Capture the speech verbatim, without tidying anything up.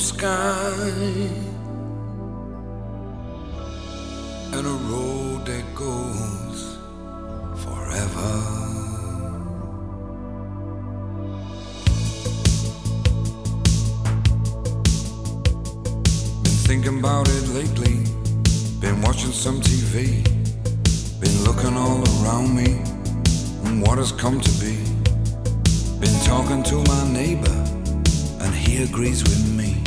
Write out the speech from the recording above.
sky and a road that goes forever. Been thinking about it lately, been watching some T V, been looking all around me and what has come to be. Been talking to my neighbor and he agrees with me.